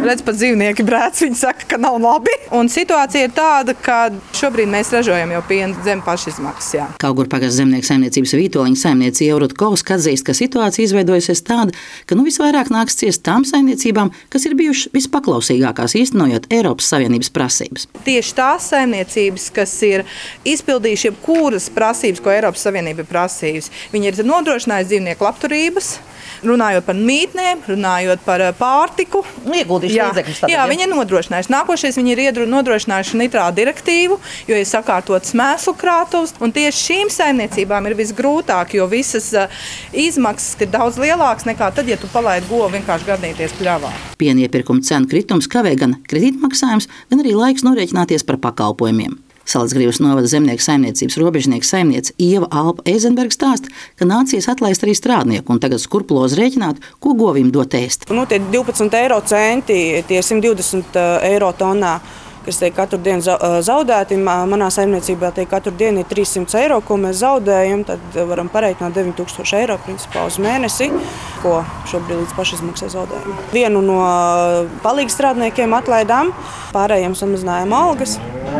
Redz, pat dzīvnieki brēc, viņi saka, ka nav labi. Un situācija ir tāda, ka šobrīd mēs ražojam jau pienu zem pašizmaksas. Jā. Kaugur pagasts zemnieku saimniecības Vītoliņa saimniece Ieva Rutkovska atzīst, ka situācija izveidojusies tāda, ka visvairāk nāks ciest tām saimniecībām, kas ir bijušas vispaklausīgākās īstenojot Eiropas Savienības prasības. Tieši tās saimniecības, kas ir izpildījuši jebkuras prasības, ko Eiropas Savienība ir prasījusi. Viņi ir nodrošinājuši dzīvnieku labturības, runājot par mītnēm, runājot par pārtiku. Ieguldījuši līdzekļus. Jā, viņi ir nodrošinājuši. Nākošais viņi ir nodrošinājuši nitrātu direktīvu, jo ir sakārtotas mēslu krātuves. Un tieši šīm saimniecībām ir visgrūtāk, jo visas izmaksas ir daudz lielākas nekā tad, ja tu palaidi govu vienkārši gardīties pļavā. Piena iepirkuma cenu kritums kavē gan kredītmaksājums, gan arī laiks norēķināties par pakalpojumiem. Salacgrīvas novada zemnieku saimniecības robežnieka saimniece Ieva Alpa Eizenberga stāsta, ka nācies atlaist arī strādnieku un tagad skruplozi rēķināt, ko govīm dot ēst. Tie 12 eiro centi, tie 120 eiro tonā, kas tiek katru dienu zaudēti. Manā saimniecībā tie katru dienu ir 300 eiro, ko mēs zaudējam. Tad varam pareiķināt 9000 eiro principā uz mēnesi, ko šobrīd līdz pašizmaksai zaudējam. Vienu no palīgstrādniekiem atlaidām, pārējiem samazinājām algas.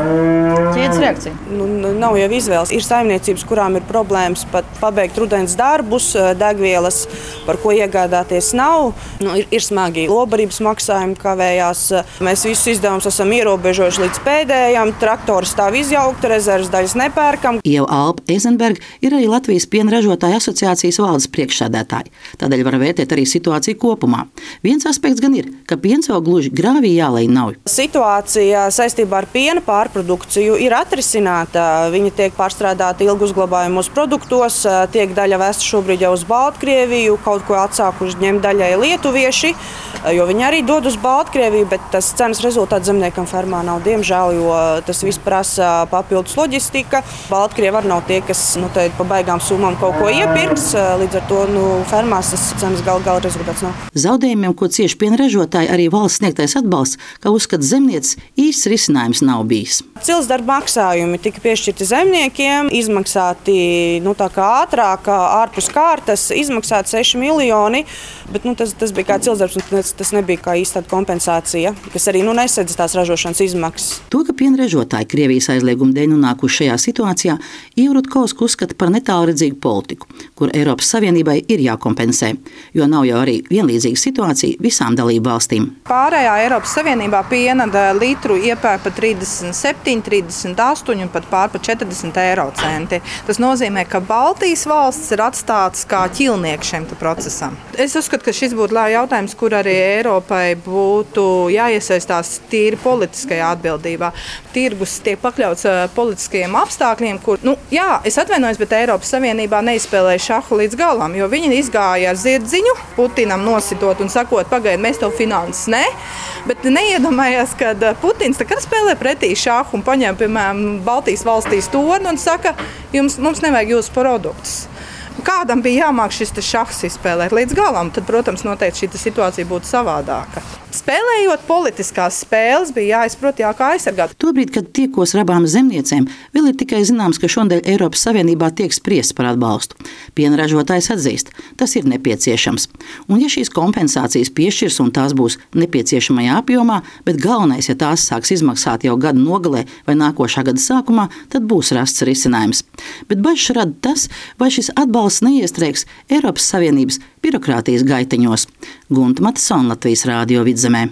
Ķēdes reakcija? Nav jau izvēles. Ir saimniecības, kurām ir problēmas pat pabeigt rudens darbus, degvielas, par ko iegādāties nav. Ir smagi lobarības maksājumi kavējās. Mēs visus izdevumus esam ierobežojuši līdz pēdējam. Traktori stāv izjaukti, rezerves daļas nepērkam. Ieva Alpa Eizenberga ir arī Latvijas piena ražotāju asociācijas valdes priekšsēdētāja. Tādēļ var vērtēt arī situāciju kopumā. Viens aspekts gan ir, ka piens vēl gluži grāvī jālej nav. Situācija saistībā ar piena pārprodukciju ir atrisināta. Viņa tiek pārstrādāta ilgu uzglabājumos produktos, tiek daļa vesta šobrīd jau uz Baltkrieviju, kaut ko atsākuši ņemt daļai lietuvieši, jo viņi arī dod uz Baltkrieviju, bet tas cenas rezultāts zemniekam fermā nav, diemžēl, jo tas viss prasa papildus loģistika. Baltkrievi arī nav tie, kas pa baigām summām kaut ko iepirks, līdz ar to fermās tas cenas gala rezultāts nav. Zaudējumiem, ko cieši piena ražotāji, arī valsts sniegtais atbalsts, kā uzskata zemnieces, īsts risinājums nav bijis. Cilsdarba maksājumi tika piešķirti zemniekiem, izmaksāti tā kā ātrāk, ārpus kārtas, izmaksāti 6 miljoni, bet tas bija kā cilsdarbs, un tas nebija kā īsta kompensācija, kas arī nesedz tās ražošanas izmaksas. To, ka piena ražotāji Krievijas aizlieguma dēļ nonākuši šajā situācijā, Ieva Rutkovska uzskata par netālredzīgu politiku, kur Eiropas Savienībai ir jākompensē, jo nav jau arī vienlīdzīga situācija visām dalību valstīm. Pārējā Eiropas Savienībā piena litru iepērk pa 37, 38 un pat pār 40 eiro centi. Tas nozīmē, ka Baltijas valsts ir atstātas kā ķilnieki šim procesam. Es uzskatu, ka šis būtu jautājums, kur arī Eiropai būtu jāiesaistās tīri politiskajā atbildībā. Tirgus tiek pakļauts politiskajiem apstākļiem, kur, es atvainojos, bet Eiropas Savienībā neizspēlēja šahu līdz galam, jo viņi izgāja ar zirdziņu, Putinam nositot un sakot, pagaidi, mēs tev finanses ne, bet neiedomājās, ka Putins spēlē pretī šahu un paņem, piemēram, Baltijas valstīs torni un saka, mums nevajag jūsu produktus. Kādam bija jāmāk šis šahs izspēlēt līdz galam, tad, protams, noteikti šī situācija būtu savādāka. Spēlējot politiskās spēles, bija jāizprot, kā aizsargāt. Tobrīd, kad tiekos ar abām zemniecēm, vēl ir tikai zināms, ka šodien Eiropas Savienībā tiek spriests par atbalstu. Piena ražotājs atzīst, tas ir nepieciešams. Un ja šīs kompensācijas piešķirs un tās būs nepieciešamajā apjomā, bet galvenais, ja tās sāks izmaksāt jau gada nogalē vai nākošā gada sākumā, tad būs rasts risinājums. Bet bažas rada tas, vai šis atbalsts neiestrēgs Eiropas Savienības birokrātijas gaiteņos. Gunta Matasona, Latvijas Rādio Vidzemē.